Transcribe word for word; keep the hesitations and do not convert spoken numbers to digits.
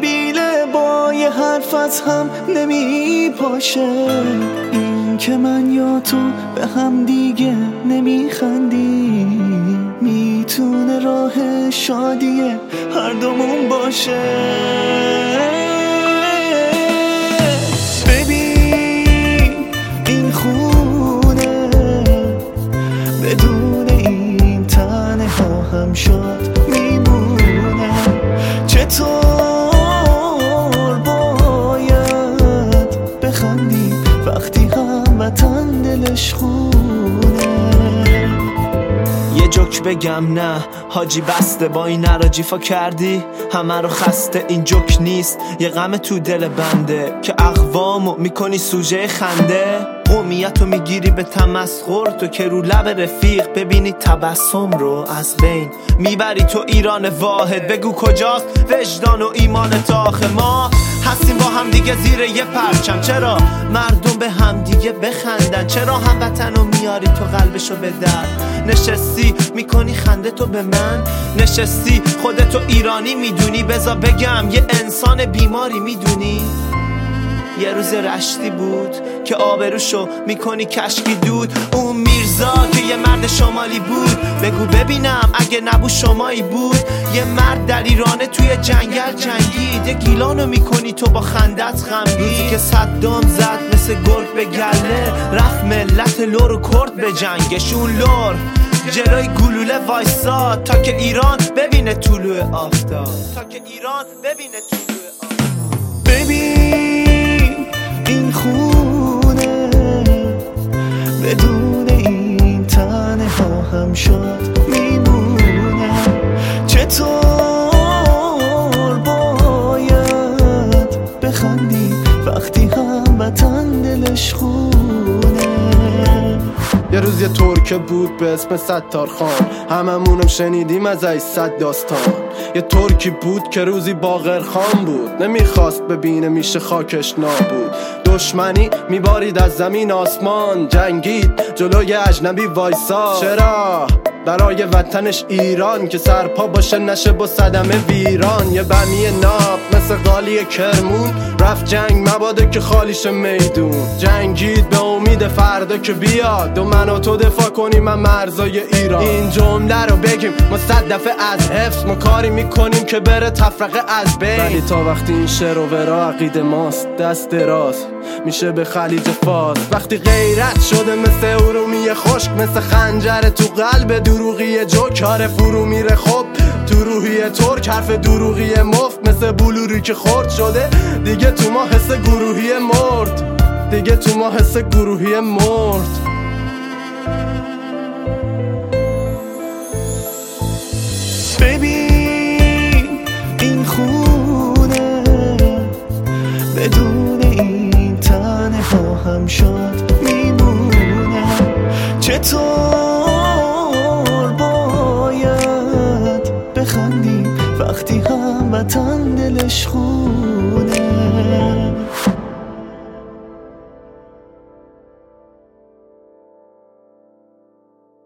قبیله با یه حرف از هم نمی پاشه، این که من یا تو به هم دیگه نمی خندیم میتونه راه شادی هر دومون باشه. ببین این خونه بدون این تنه ها هم شد میمونه. چطور باید بخندی وقتی هموطن دلش خونه؟ یه جوک بگم نه حاجی بسته، با این نراجیفا کردی همه رو خسته. این جوک نیست یه غم تو دل بنده که اقوامو میکنی سوژه خنده. قومیتو میگیری به تمسخر، تو که رو لب رفیق ببینی تبسم رو از بین میبری. تو ایران واحد بگو کجاست وجدان و ایمانت؟ آخه ما هستیم با هم دیگه زیر یه پرچم، چرا مردم به هم دیگه بخندن؟ چرا هموطنو میاری تو قلبشو به در؟ نشستی میکنی خنده تو به من، نشستی خودتو ایرانی میدونی. بذار بگم یه انسان بیماری میدونی. یه روز رشتی بود که آبروشو میکنی کشکی دود. اون میرزا که یه مرد شمالی بود، بگو ببینم اگه نبود شمایی بود. یه مرد در ایرانه توی جنگل جنگید، یه گیلانو میکنی تو با خندت غمگین. روزی که صدام زد مثل گرگ به گله، رفت ملت لور و کرد به جنگش. اون لور جلوی گلوله وایساد تا که ایران ببینه طلوع آفتاب، تا که ایران ببینه طلوع آفتاب. ببین این خونه بدون این تنه ها هم شد میمونه. چطور باید بخندی وقتی هموطن دلش خونه؟ یه روز یه ترکه بود به اسم ستار خان، هممونم شنیدیم از ای صد داستان. یه ترکی بود که روزی باقر خان بود، نمیخواست ببینه میشه خاکش نابود. دشمنی میبارید از زمین آسمان، جنگید جلوی اجنبی وایسا. چرا؟ برای وطنش ایران که سرپا باشه نشه با صدمه ویران. یه بمی ناب مثل قالی کرمون رفت جنگ مباده که خالیش میدون. جنگید به امید فردا که بیاد و من و تو دفاع کنیم من مرزای ایران. این جمله رو بگیم ما صد دفعه از حفظ، ما کاری میکنیم که بره تفرقه از بین. ولی تا وقتی این شعر و ورا عقیده ماست دست دراز میشه به خلیج فاس. وقتی غیرت شده مثل ارومیه خشک، مثل خنجر تو قلب دروغی جوکار فرو میره. خب تو روحی ترک حرف دروغی مفت، مثل بلوری که خورد شده دیگه تو ما حس گروهی مرد، دیگه تو ما حس گروهی مرد.